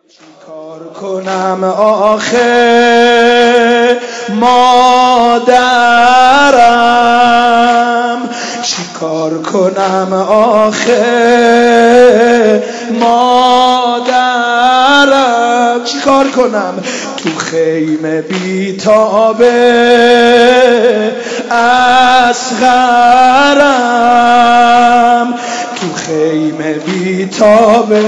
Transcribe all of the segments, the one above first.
چیکار کنم آخه مادرم، چیکار کنم آخه مادرم، چیکار کنم تو خیمه بیتابه اصغرم، تو خیمه بیتابه.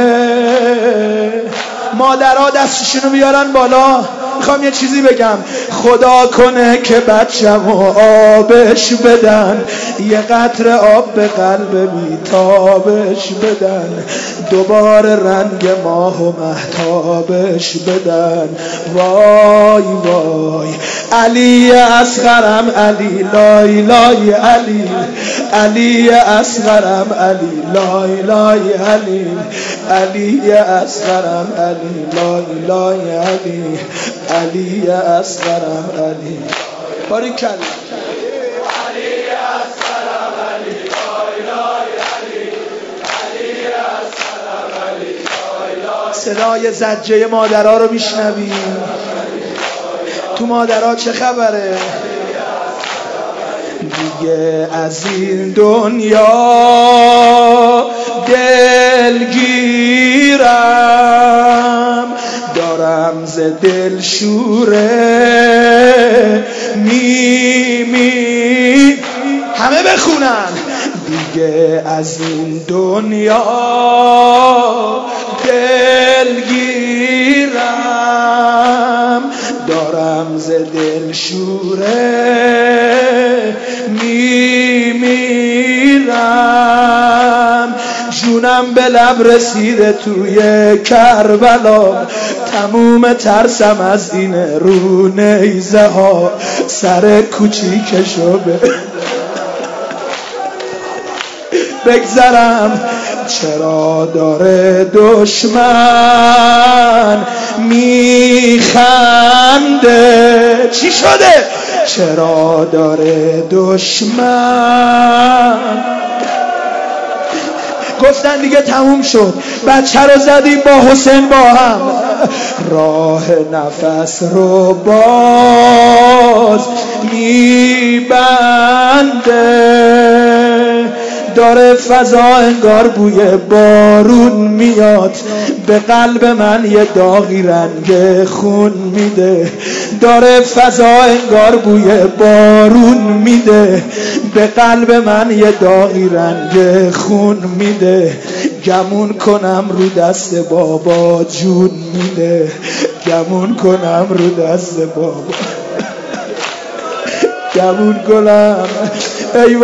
مادرها دستشونو بیارن بالا، میخوام یه چیزی بگم. خدا کنه که بچه‌مو آبش بدن، یه قطره آب به قلب بیتابش بدن، دوباره رنگ ماه و مهتابش بدن. وای وای علی اصغرم علی لای لای علی، علی اصغرم علی لای لای علی، علی اصغرم علی لای لای علی، علی اصغرم علی. باریکلا. علی اصغرم علی لای لای علی، علی اصغرم علی لای لای. صدای زجه مادرها رو میشنویم؟ تو مادرها چه خبره؟ دیگه از این دنیا دلگیرم، دارم ز دل شوره میمی. همه بخونن. دیگه از این دنیا دلگیرم، دارم ز دل شوره میمیرم. جونم به لب رسیده توی کربلا، تموم ترسم از این رو نیزه ها، سر کوچیکشو بگذرم. چرا داره دشمن میخنده؟ چی شده؟ چرا داره دشمن؟ گفتن دیگه تموم شد، بچه رو زدیم با حسین با هم، راه نفس رو باز میبنده. داره فضا انگار بوی بارون میاد، به قلب من یه داغی رنگ خون میده. داره فضا انگار بوی بارون میده، به قلب من یه داغی رنگ خون میده. گمون کنم رو دست بابا جون میده، گمون کنم رو دست بابا گمون کنم. ای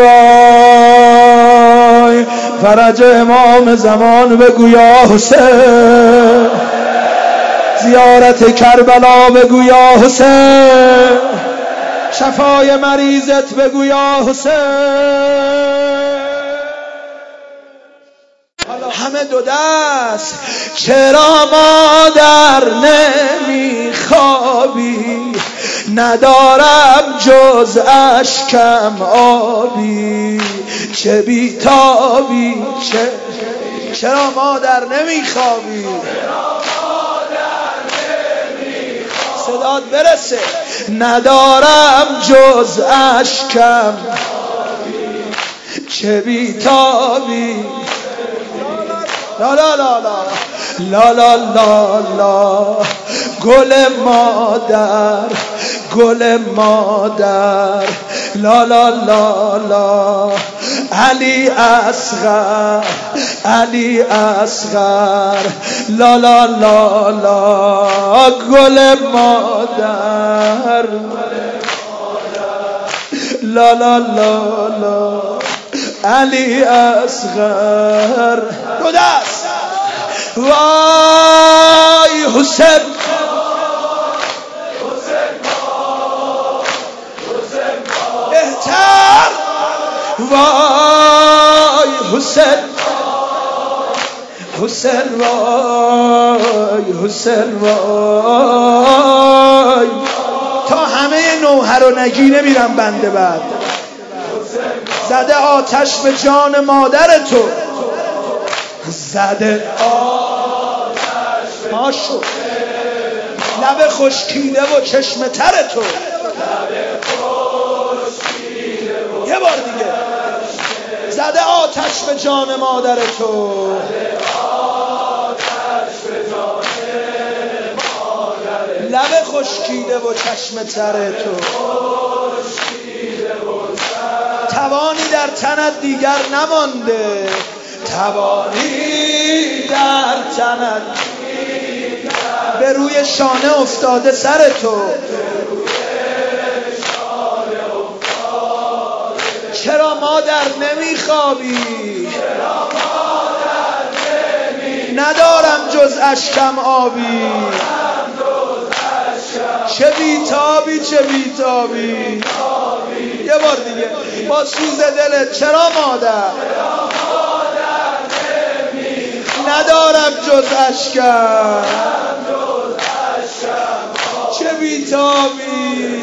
وای فرج امام زمان بگو یا حسین، زیارت کربلا بگو یا حسین، شفای مریضت بگو یا حسین. همه دو دست. چرا مادر نمیخوابی؟ ندارم جز اشکم آبی، چه بیتابی چرا مادر نمیخوابی؟ صدات برسه. ندارم جز اشکم، چه بیتابی. لا لا لا لا لا لا لا لا. گل مادر گل مادر، لا لا لا لا. علی اصغر علی اصغر، لا لا لا لا. گل مادر لا لا لا لا. علی اصغر. دو دست. وای حسین بهتر. وای حسین حسین وای حسین وای. تا همه نوحه رو نگی نمیرم بنده بعد. زده آتش به جان مادر تو، زده آتش ماشو لب خشکیده و چشم تر تو، یه بار دیگه زده آتش به جان مادر تو، لب خشکیده و چشم تر تو، توانی در تنت دیگر نمانده، توانی در تنت به روی شانه افتاده سر تو، چرا مادر نمیخوابی؟ ندارم جز اشکم آبی، چه بیتابی چه بیتابی. یه بار دیگه با سوز دلت، چرا مادر ندارم جز اشکم، چه بیتابی.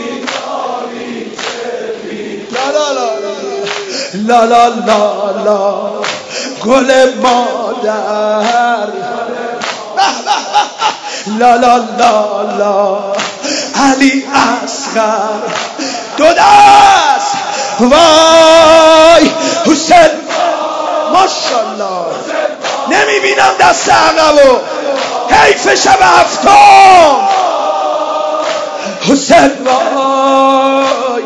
لا لا لا لا لا لا گل مادر، لا لا لا لا علی اصغر، دو دست وای حسین، ماشاءالله نمیبینم دست عقبو، حیف شب هفتم حسین وای،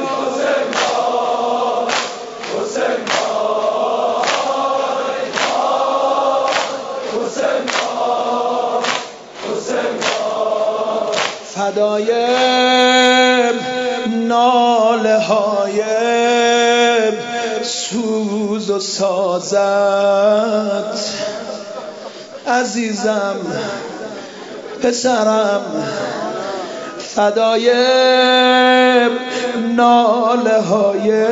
فدای ناله های سوز و سازت، عزیزم پسرم، فدای ناله های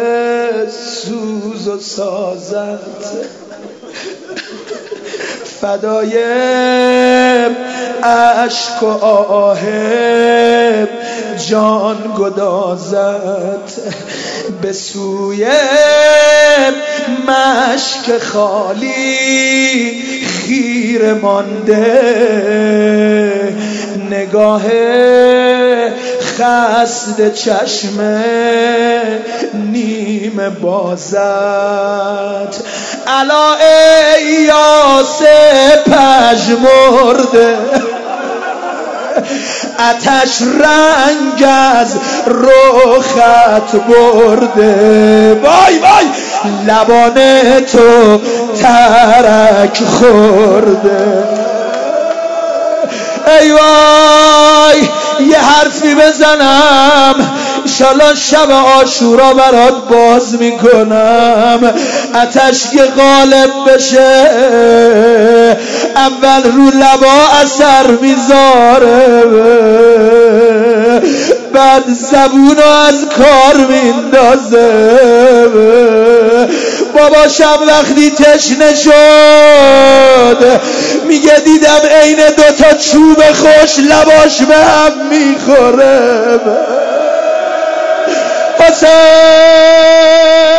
سوز و سازت، فدای عشق و آه جان گدازت، به سوی مشک خالی خیره مانده، نگاه خسته چشم نیم بازت، الا ای یاس پژمرده، آتش رنگ از رخت برده، وای وای لبان تو ترک خورده، ای وای یه حرفی بزنم انشالله شب عاشورا برات باز میکنم، آتش که غالب بشه اول رو لبا اثر میذاره، بعد زبونو از کار میندازه. باباشم وقتی تشنه شد میگه دیدم عین دوتا چوب خوش لباش به هم میخوره. حسین